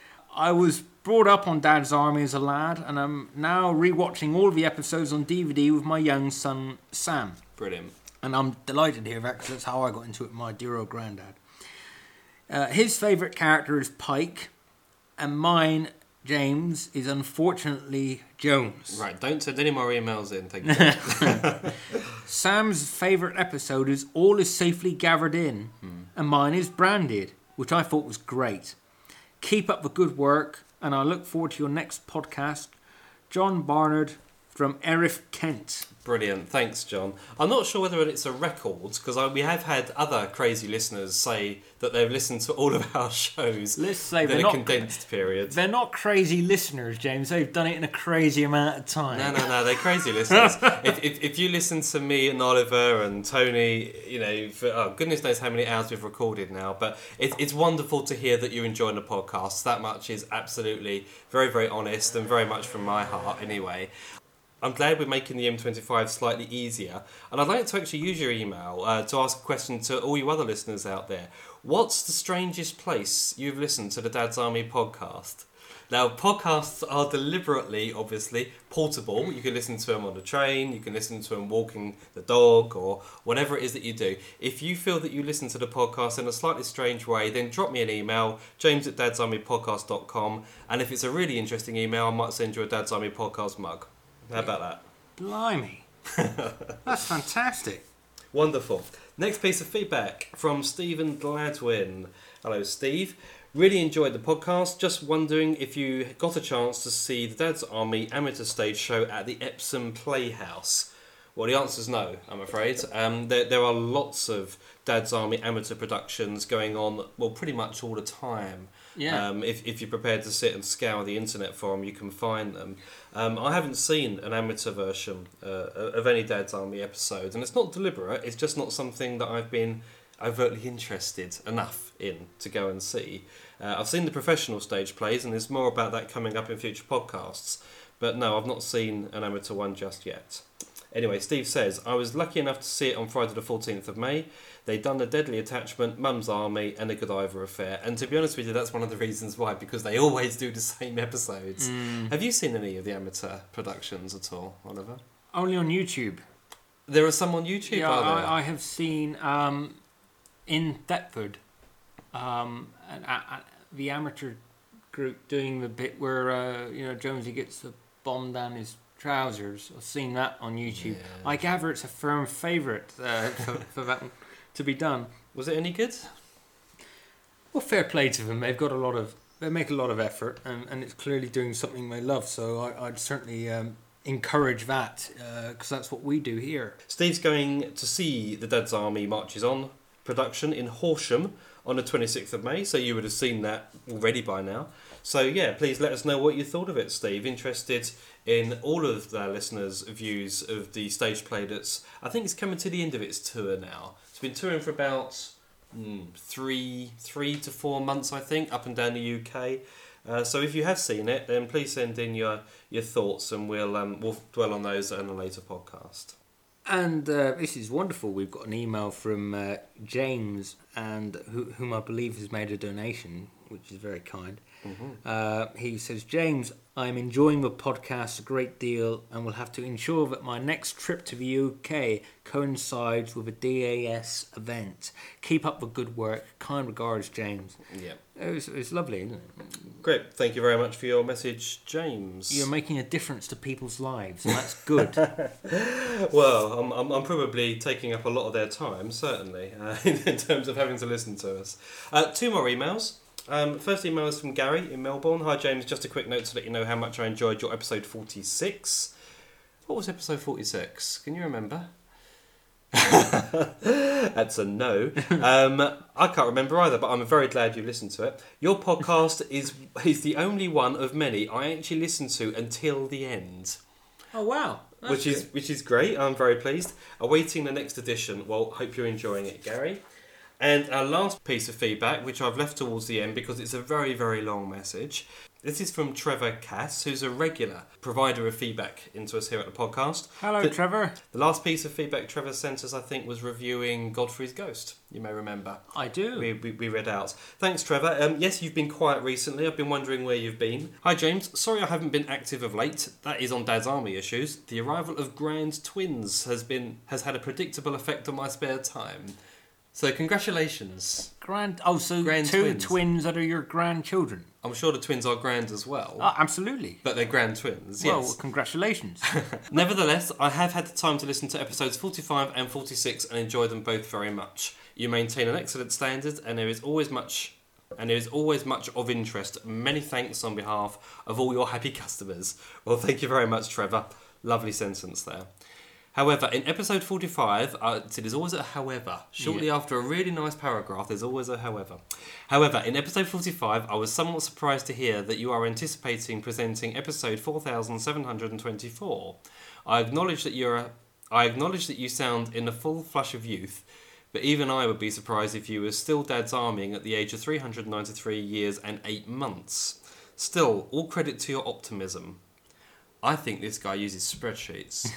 I was brought up on Dad's Army as a lad, and I'm now rewatching all of the episodes on D V D with my young son, Sam. Brilliant. And I'm delighted to hear that, because that's how I got into it with my dear old granddad. Uh, his favourite character is Pike, and mine, James, is unfortunately Jones. Right, don't send any more emails in, thank you. Sam's favourite episode is All Is Safely Gathered In, hmm. and mine is Branded, which I thought was great. Keep up the good work, and I look forward to your next podcast. John Barnard from Erith, Kent. Brilliant, thanks, John. I'm not sure whether it's a record, because we have had other crazy listeners say that they've listened to all of our shows Let's say in they're a not, condensed period. They're not crazy listeners, James. They've done it in a crazy amount of time. No, no, no, they're crazy listeners. if, if if you listen to me and Oliver and Tony, you know, for, oh, goodness knows how many hours we've recorded now, but it, it's wonderful to hear that you're enjoying the podcast. That much is absolutely very, very honest and very much from my heart anyway. I'm glad we're making the M twenty-five slightly easier, and I'd like to actually use your email uh, to ask a question to all you other listeners out there. What's the strangest place you've listened to the Dad's Army podcast? Now, podcasts are deliberately, obviously, portable. You can listen to them on the train, you can listen to them walking the dog, or whatever it is that you do. If you feel that you listen to the podcast in a slightly strange way, then drop me an email, james at dads army podcast dot com, and if it's a really interesting email, I might send you a Dad's Army podcast mug. How about that? Blimey. That's fantastic. Wonderful. Next piece of feedback from Stephen Gladwin. Hello, Steve. Really enjoyed the podcast. Just wondering if you got a chance to see the Dad's Army amateur stage show at the Epsom Playhouse. Well, the answer is no, I'm afraid. Um, there, there are lots of Dad's Army amateur productions going on, well, pretty much all the time. Yeah. Um, if, if you're prepared to sit and scour the internet for them, you can find them. Um, I haven't seen an amateur version uh, of any Dad's Army episode, and it's not deliberate, it's just not something that I've been overtly interested enough in to go and see. Uh, I've seen the professional stage plays, and there's more about that coming up in future podcasts, but no, I've not seen an amateur one just yet. Anyway, Steve says, I was lucky enough to see it on Friday the fourteenth of May. They'd done The Deadly Attachment, Mum's Army and The Godiva Affair. And to be honest with you, that's one of the reasons why, because they always do the same episodes. Mm. Have you seen any of the amateur productions at all, Oliver? Only on YouTube. There are some on YouTube, yeah, are there? I, I have seen um, in Thetford, um, an, a, a, the amateur group doing the bit where uh, you know Jonesy gets the bomb down his trousers. I've seen that on YouTube. Yeah. I gather it's a firm favourite uh, for, for that one to be done. Was it any good? Well, fair play to them. They've got a lot of, they make a lot of effort, and, and it's clearly doing something they love. So I, I'd certainly um, encourage that because uh, that's what we do here. Steve's going to see the Dad's Army Marches On production in Horsham on the twenty-sixth of May. So you would have seen that already by now. So yeah, please let us know what you thought of it, Steve. Interested in all of our listeners' views of the stage play that's, I think it's coming to the end of its tour now. It's been touring for about mm, three, three to four months, I think, up and down the U K. Uh, so if you have seen it, then please send in your, your thoughts, and we'll um, we'll dwell on those in a later podcast. And uh, this is wonderful. We've got an email from uh, James, and who, whom I believe has made a donation, which is very kind. Mm-hmm. Uh, he says, James, I'm enjoying the podcast a great deal and will have to ensure that my next trip to the U K coincides with a D A S event. Keep up the good work. Kind regards, James. Yeah. It was, it was lovely, isn't it? Great. Thank you very much for your message, James. You're making a difference to people's lives, and that's good. Well, I'm, I'm, I'm probably taking up a lot of their time, certainly, uh, in terms of having to listen to us. Uh, two more emails. Um, first email is from Gary in Melbourne. Hi James, just a quick note to let you know how much I enjoyed your episode forty-six. What was episode forty-six? Can you remember? That's a no. Um, I can't remember either, but I'm very glad you listened to it. Your podcast is is the only one of many I actually listened to until the end. Oh wow. That's which is good. Which is great. I'm very pleased. Awaiting the next edition. Well, hope you're enjoying it, Gary. And our last piece of feedback, which I've left towards the end because it's a very, very long message. This is from Trevor Cass, who's a regular provider of feedback into us here at the podcast. Hello, the, Trevor. The last piece of feedback Trevor sent us, I think, was reviewing Godfrey's Ghost. You may remember. I do. We, we, we read out. Thanks, Trevor. Um, yes, you've been quiet recently. I've been wondering where you've been. Hi, James. Sorry I haven't been active of late. That is on Dad's Army issues. The arrival of Grand Twins has been has had a predictable effect on my spare time. So congratulations. Grand. Oh, so grand two twins. twins that are your grandchildren. I'm sure the twins are grand as well. Oh, absolutely. But they're grand twins, well, yes. Well, congratulations. Nevertheless, I have had the time to listen to episodes forty-five and forty-six and enjoy them both very much. You maintain an excellent standard and there is always much and there is always much of interest. Many thanks on behalf of all your happy customers. Well, thank you very much, Trevor. Lovely sentence there. However, in episode forty-five, uh, so there's always a however. Shortly yeah. after a really nice paragraph, there's always a however. However, in episode forty-five, I was somewhat surprised to hear that you are anticipating presenting episode four thousand seven hundred twenty-four. I acknowledge that you're a, I acknowledge that you sound in the full flush of youth, but even I would be surprised if you were still dad's arming at the age of three hundred ninety-three years and eight months. Still, all credit to your optimism. I think this guy uses spreadsheets.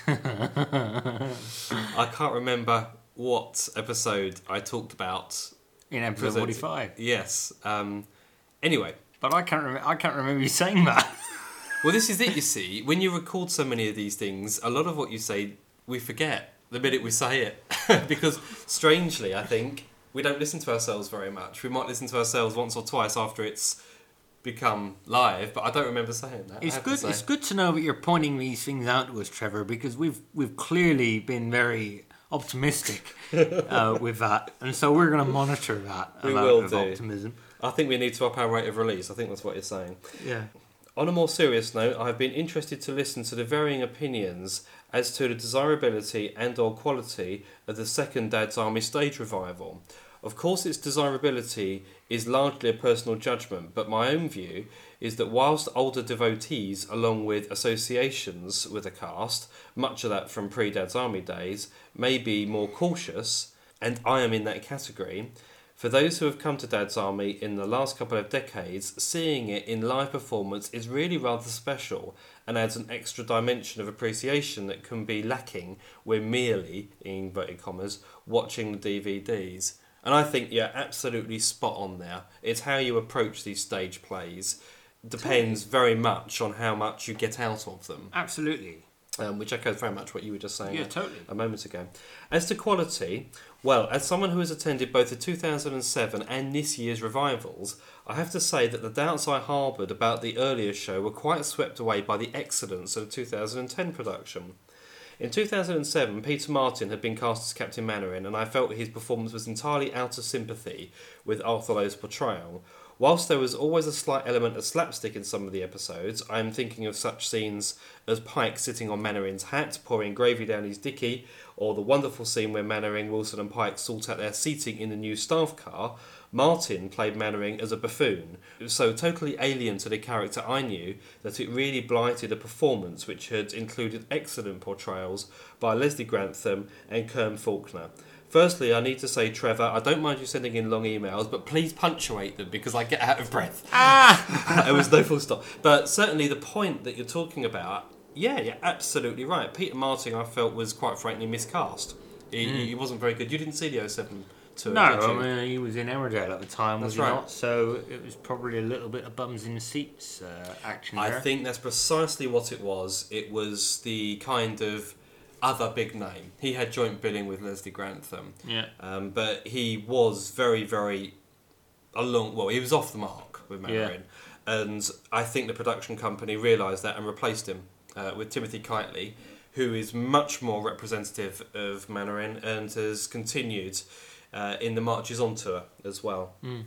I can't remember what episode I talked about. In episode forty-five. Yes. Um, anyway. But I can't, rem- I can't remember you saying that. Well, this is it, you see. When you record so many of these things, a lot of what you say, we forget the minute we say it. Because, strangely, I think, we don't listen to ourselves very much. We might listen to ourselves once or twice after it's become live, but I don't remember saying that. It's good. It's good to know that you're pointing these things out to us, Trevor, because we've we've clearly been very optimistic uh, with that, and so we're going to monitor that we amount will of do. optimism. I think we need to up our rate of release. I think that's what you're saying. Yeah. On a more serious note, I have been interested to listen to the varying opinions as to the desirability and/or quality of the second Dad's Army stage revival. Of course, its desirability is largely a personal judgment, but my own view is that whilst older devotees, along with associations with the cast, much of that from pre-Dad's Army days, may be more cautious, and I am in that category, for those who have come to Dad's Army in the last couple of decades, seeing it in live performance is really rather special and adds an extra dimension of appreciation that can be lacking when merely, in inverted commas, watching the D V Ds. And I think you're absolutely spot on there. It's how you approach these stage plays. Depends very much on how much you get out of them. Absolutely. Um, which echoes very much what you were just saying yeah, a, totally. a moment ago. As to quality, well, as someone who has attended both the two thousand seven and this year's revivals, I have to say that the doubts I harboured about the earlier show were quite swept away by the excellence of the two thousand ten production. In two thousand seven, Peter Martin had been cast as Captain Mainwaring, and I felt his performance was entirely out of sympathy with Arthur Lowe's portrayal. Whilst there was always a slight element of slapstick in some of the episodes, I am thinking of such scenes as Pike sitting on Mainwaring's hat, pouring gravy down his dicky, or the wonderful scene where Mainwaring, Wilson and Pike sort out their seating in the new staff car. Martin played Mainwaring as a buffoon. It was so totally alien to the character I knew that it really blighted a performance which had included excellent portrayals by Leslie Grantham and Kern Faulkner. Firstly, I need to say, Trevor, I don't mind you sending in long emails, but please punctuate them because I get out of breath. Ah! It was no full stop. But certainly the point that you're talking about, yeah, you're absolutely right. Peter Martin, I felt, was quite frankly miscast. He, mm. he wasn't very good. You didn't see the oh seven tour, no, did you? I mean, he was in Emmerdale at the time, was That's he right. not? So it was probably a little bit of bums in the seats uh, action I there. think that's precisely what it was. It was the kind of other big name. He had joint billing with Leslie Grantham. Yeah. Um, but he was very, very along. Well, he was off the mark with Mainwaring, yeah. And I think the production company realised that and replaced him uh, with Timothy Kitely, who is much more representative of Mainwaring and has continued uh, in the Marches On tour as well. Mm.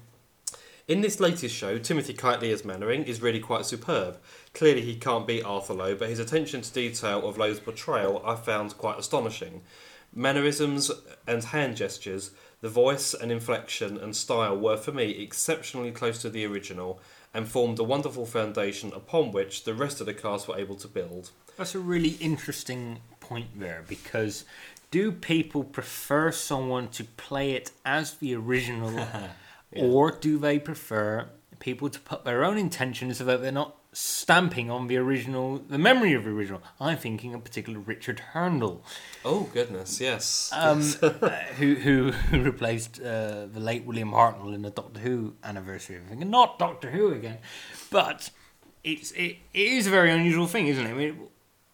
In this latest show, Timothy Kitely as Mainwaring is really quite superb. Clearly he can't beat Arthur Lowe, but his attention to detail of Lowe's portrayal I found quite astonishing. Mannerisms and hand gestures, the voice and inflection and style were for me exceptionally close to the original and formed a wonderful foundation upon which the rest of the cast were able to build. That's a really interesting point there, because do people prefer someone to play it as the original yeah. or do they prefer people to put their own intentions so that they're not stamping on the original, the memory of the original? I'm thinking of particular Richard Herndl. Oh goodness, yes. Um, uh, who, who who replaced uh, the late William Hartnell in the Doctor Who anniversary. I'm thinking, not Doctor Who again, but it's it, it is a very unusual thing, isn't it? I mean,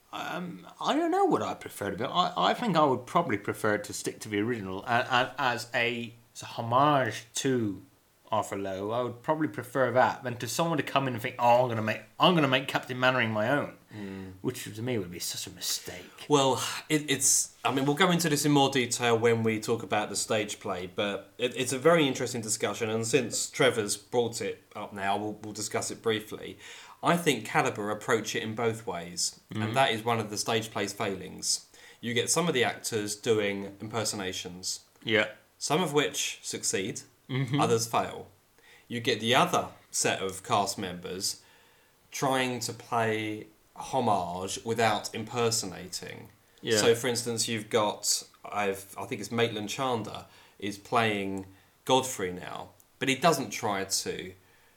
um, I don't know what I prefer to be. I, I think I would probably prefer to stick to the original as, as a, as a homage to Arthur Lowe. I would probably prefer that than to someone to come in and think, oh, I'm gonna make I'm gonna make Captain Mannering my own, mm. which to me would be such a mistake. Well, it, it's. I mean, we'll go into this in more detail when we talk about the stage play, but it, it's a very interesting discussion. And since Trevor's brought it up now, we'll, we'll discuss it briefly. I think Calibre approach it in both ways, mm. and that is one of the stage play's failings. You get some of the actors doing impersonations, yeah, some of which succeed. Mm-hmm. Others fail. You get the other set of cast members trying to play homage without impersonating. Yeah. So, for instance, you've got I've I think it's Maitland Chandler is playing Godfrey now, but he doesn't try to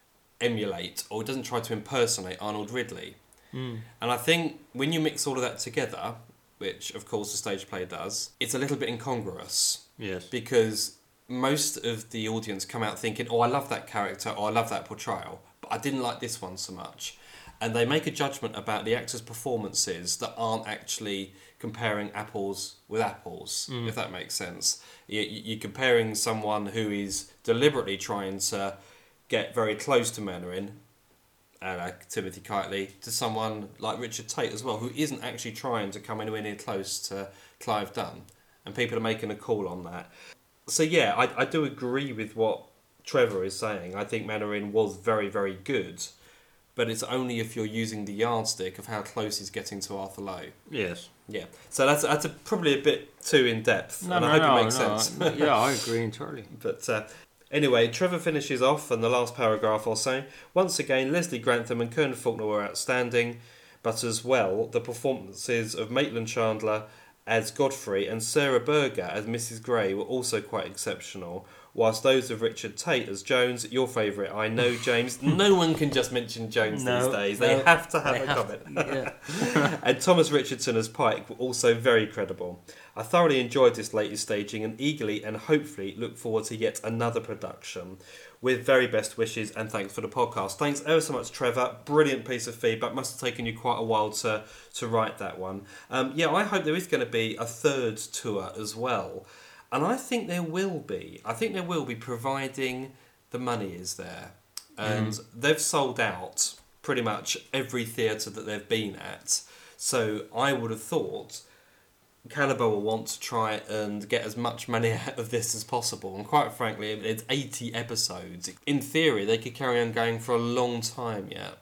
emulate or doesn't try to impersonate Arnold Ridley. Mm. And I think when you mix all of that together, which of course the stage play does, it's a little bit incongruous. Yes. Because most of the audience come out thinking, oh, I love that character, or I love that portrayal, but I didn't like this one so much. And they make a judgment about the actors' performances that aren't actually comparing apples with apples, mm. if that makes sense. You, you're comparing someone who is deliberately trying to get very close to Mannering, and uh, Timothy Keightley, to someone like Richard Tate as well, who isn't actually trying to come anywhere near close to Clive Dunn. And people are making a call on that. So yeah, I, I do agree with what Trevor is saying. I think Mannering was very, very good, but it's only if you're using the yardstick of how close he's getting to Arthur Lowe. Yes. Yeah. So that's that's a, probably a bit too in depth, no, and no, I hope no, it makes no. sense. Yeah, I agree entirely. But uh, anyway, Trevor finishes off, and the last paragraph I'll say, once again, Leslie Grantham and Colonel Faulkner were outstanding, but as well, the performances of Maitland Chandler as Godfrey and Sarah Berger as Missus Grey were also quite exceptional, whilst those of Richard Tate as Jones, your favourite, I know, James. No one can just mention Jones no, these days. No, they have to have a have, comment. Yeah. And Thomas Richardson as Pike were also very credible. I thoroughly enjoyed this latest staging and eagerly and hopefully look forward to yet another production. With very best wishes and thanks for the podcast. Thanks ever so much, Trevor. Brilliant piece of feedback. Must have taken you quite a while to, to write that one. Um, yeah, I hope there is going to be a third tour as well. And I think there will be. I think there will be, providing the money is there. And mm. they've sold out pretty much every theatre that they've been at. So I would have thought Calibre will want to try and get as much money out of this as possible. And quite frankly, it's eighty episodes. In theory, they could carry on going for a long time yet.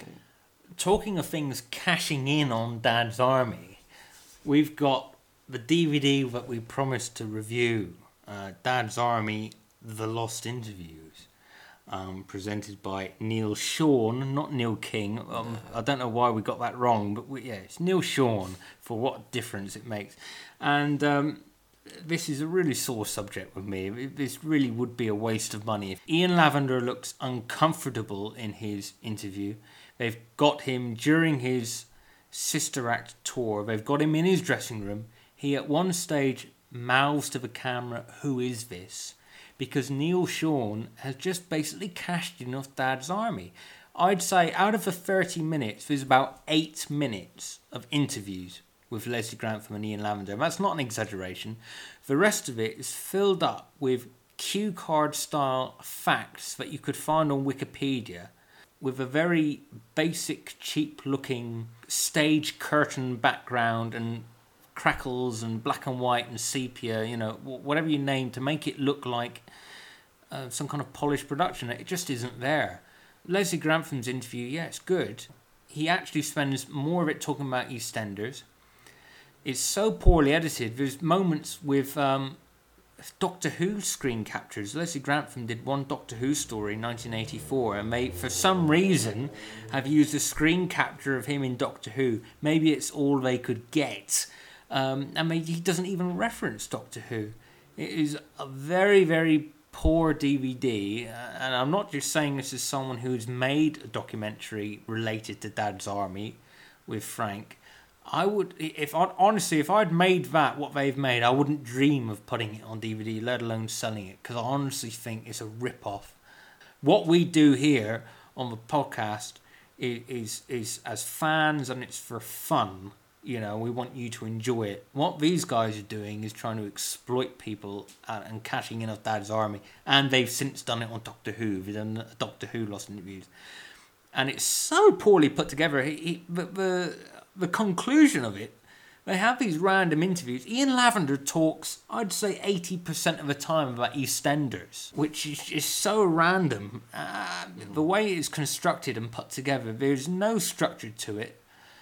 Talking of things cashing in on Dad's Army, we've got the D V D that we promised to review, uh, Dad's Army, The Lost Interviews, um, presented by Neil Sean, not Neil King. Um, no. I don't know why we got that wrong, but we, yeah, it's Neil Sean, for what difference it makes. And um, this is a really sore subject with me. This really would be a waste of money. Ian Lavender looks uncomfortable in his interview. They've got him during his Sister Act tour. They've got him in his dressing room. He at one stage mouths to the camera, "Who is this?" Because Neil Sean has just basically cashed in off Dad's Army. I'd say out of the thirty minutes, there's about eight minutes of interviews with Leslie Grantham and Ian Lavender. And that's not an exaggeration. The rest of it is filled up with cue card style facts that you could find on Wikipedia, with a very basic, cheap looking stage curtain background and crackles and black and white and sepia, you know, whatever you name, to make it look like uh, some kind of polished production. It just isn't there. Leslie Grantham's interview, yeah, it's good. He actually spends more of it talking about EastEnders. It's so poorly edited. There's moments with um, Doctor Who screen captures. Leslie Grantham did one Doctor Who story in nineteen eighty-four, and they, for some reason, have used a screen capture of him in Doctor Who. Maybe it's all they could get. Um, and maybe he doesn't even reference Doctor Who. It is a very, very poor D V D, and I'm not just saying this as someone who's made a documentary related to Dad's Army with Frank. I would, if honestly, if I'd made that what they've made, I wouldn't dream of putting it on D V D, let alone selling it, because I honestly think it's a rip-off. What we do here on the podcast is, is, is as fans, and it's for fun. You know, we want you to enjoy it. What these guys are doing is trying to exploit people and, and cashing in off Dad's Army. And they've since done it on Doctor Who. They've done Doctor Who Lost interviews. And it's so poorly put together. He, he, the, the, the conclusion of it, they have these random interviews. Ian Lavender talks, I'd say, eighty percent of the time about EastEnders, which is just so random. Uh, the way it's constructed and put together, there's no structure to it.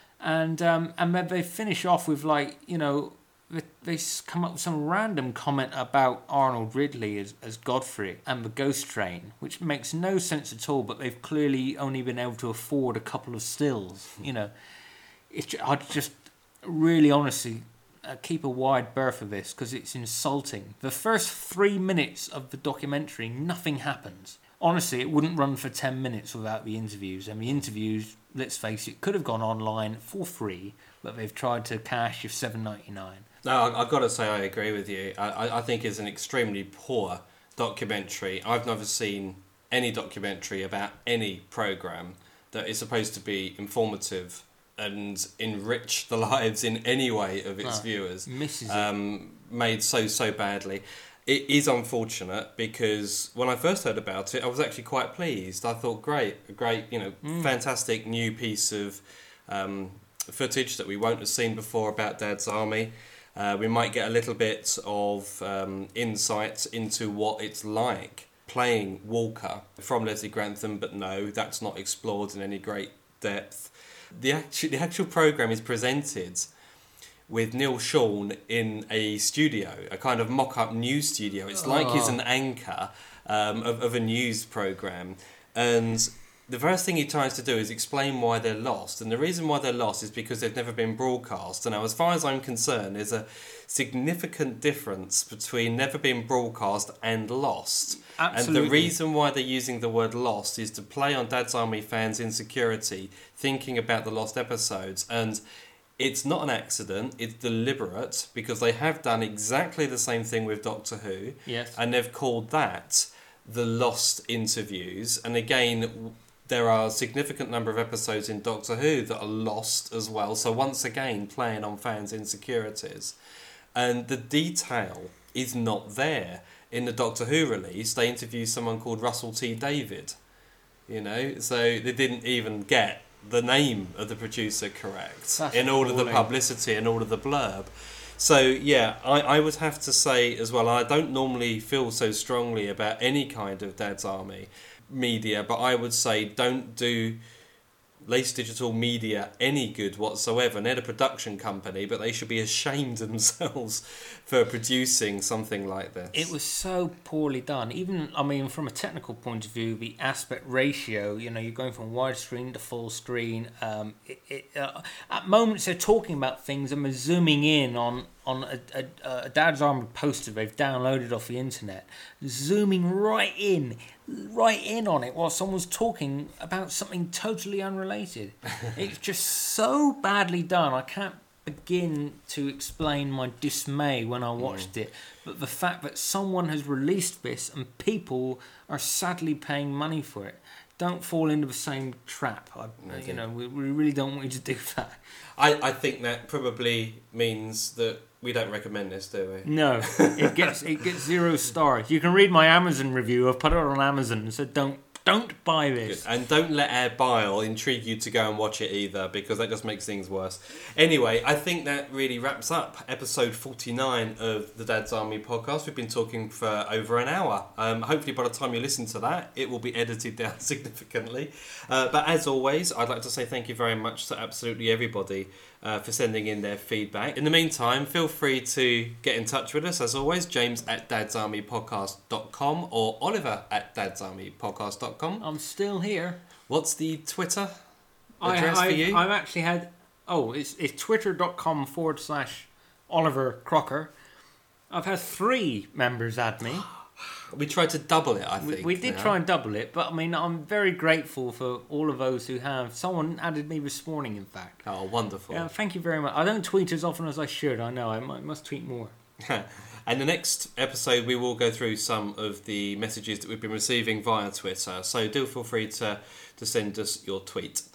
And um, and then they finish off with, like, you know, they, they come up with some random comment about Arnold Ridley as, as Godfrey and the Ghost Train, which makes no sense at all, but they've clearly only been able to afford a couple of stills, you know. It's just, I'd just really honestly uh, keep a wide berth of this, because it's insulting. The first three minutes of the documentary, nothing happens. Honestly, it wouldn't run for ten minutes without the interviews. And the interviews, let's face it, could have gone online for free, but they've tried to cash your seven ninety-nine. No, I, I've got to say I agree with you. I, I think it's an extremely poor documentary. I've never seen any documentary about any programme that is supposed to be informative and enrich the lives in any way of its oh, viewers. Misses um, it. Made so, so badly. It is unfortunate, because when I first heard about it, I was actually quite pleased. I thought, great, a great, you know, mm. fantastic new piece of um, footage that we won't have seen before about Dad's Army. Uh, we might get a little bit of um, insight into what it's like playing Walker from Leslie Grantham, but no, that's not explored in any great depth. The actual, the actual programme is presented with Neil Sean in a studio, a kind of mock-up news studio. It's like oh. he's an anchor um, of, of a news programme. And the first thing he tries to do is explain why they're lost. And the reason why they're lost is because they've never been broadcast. And now, as far as I'm concerned, there's a significant difference between never being broadcast and lost. Absolutely. And the reason why they're using the word lost is to play on Dad's Army fans' insecurity, thinking about the lost episodes. And it's not an accident, it's deliberate, because they have done exactly the same thing with Doctor Who. Yes. And they've called that the lost interviews. And again, there are a significant number of episodes in Doctor Who that are lost as well. So once again, playing on fans' insecurities. And the detail is not there. In the Doctor Who release, they interviewed someone called Russell T David. You know, so they didn't even get the name of the producer correct. That's in all appalling. Of the publicity and all of the blurb. So yeah, I, I would have to say as well, I don't normally feel so strongly about any kind of Dad's Army media, but I would say don't do Lace Digital Media any good whatsoever. They're a production company, but they should be ashamed themselves for producing something like this. It was so poorly done. Even, I mean, from a technical point of view, the aspect ratio, you know, you're going from widescreen to full screen. Um, it, it, uh, at moments they're talking about things and they're zooming in on, on a, a, a Dad's Army poster they've downloaded off the internet, zooming right in, right in on it while someone's talking about something totally unrelated. It's just so badly done. I can't begin to explain my dismay when I watched mm. it, but the fact that someone has released this and people are sadly paying money for it, don't fall into the same trap. I, okay. You know, we, we really don't want you to do that. I, I think that probably means that we don't recommend this, do we? No, it gets it gets zero stars. You can read my Amazon review. I've put it on Amazon and said don't don't buy this. Good. And don't let our bile intrigue you to go and watch it either, because that just makes things worse. Anyway, I think that really wraps up episode forty-nine of the Dad's Army podcast. We've been talking for over an hour. Um, hopefully by the time you listen to that, it will be edited down significantly. Uh, but as always, I'd like to say thank you very much to absolutely everybody Uh, for sending in their feedback. In the meantime, feel free to get in touch with us, as always, James at dads army podcast dot com or Oliver at dads army podcast dot com. I'm still here. What's the Twitter address I, I, for you? I've actually had, oh, it's, it's twitter.com forward slash Oliver Crocker. I've had three members add me. We tried to double it, I think. We, we did now. try and double it, but I mean, I'm very grateful for all of those who have. Someone added me this morning, in fact. Oh, wonderful. Yeah, thank you very much. I don't tweet as often as I should, I know. I might, must tweet more. And the next episode, we will go through some of the messages that we've been receiving via Twitter. So do feel free to, to send us your tweet.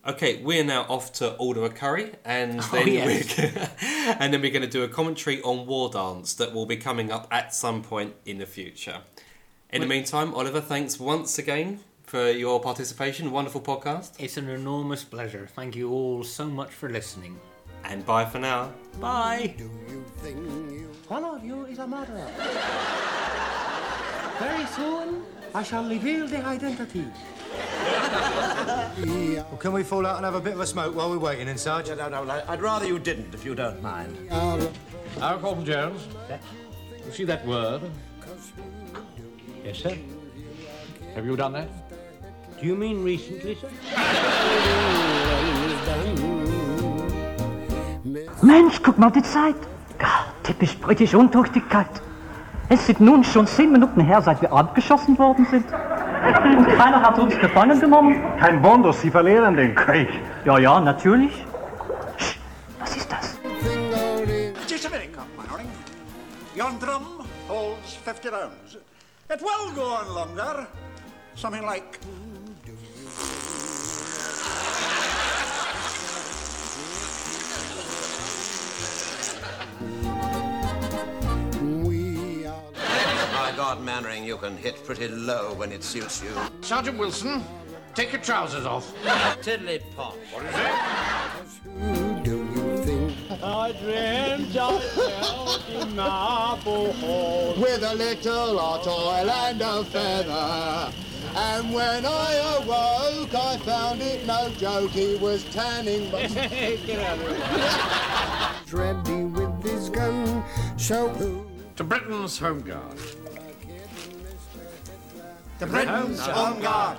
Okay, we're now off to order a curry, and then oh, yes. we're and then we're going to do a commentary on War Dance that will be coming up at some point in the future. In the meantime, Oliver, thanks once again for your participation. Wonderful podcast. It's an enormous pleasure. Thank you all so much for listening. And bye for now. Bye. Do you think you... One of you is a murderer. Very soon, I shall reveal the identity. Well, can we fall out and have a bit of a smoke while we're waiting in, Sarge? No, no, no. I'd rather you didn't, if you don't mind. Our Corporal Jones. You see that word? Yes, sir. Have you done that? Do you mean recently, sir? Mensch, guck mal die Zeit. Ja, typisch britische Untüchtigkeit. Es sind nun schon zehn Minuten her, seit wir abgeschossen worden sind. Und keiner hat uns gefangen genommen. Kein Wunder, Sie verlieren den Krieg. Ja, ja, natürlich. Sch, was ist das? Just a minute, Mannering. Yon drum holds fifty rounds. It will go on longer. Something like... My God, Mannering, you can hit pretty low when it suits you. Sergeant Wilson, take your trousers off. Tiddly pop. What is it? Who do you think? I dreamt I felt in Marble Hall with a little hot oil and a feather. And when I awoke, I found it no joke. He was tanning. But... Get out of here. Ready with his gun. So who? To Britain's Home Guard. The Britain's Home Guard.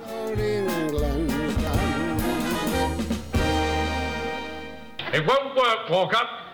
England's done. It won't work, Walker.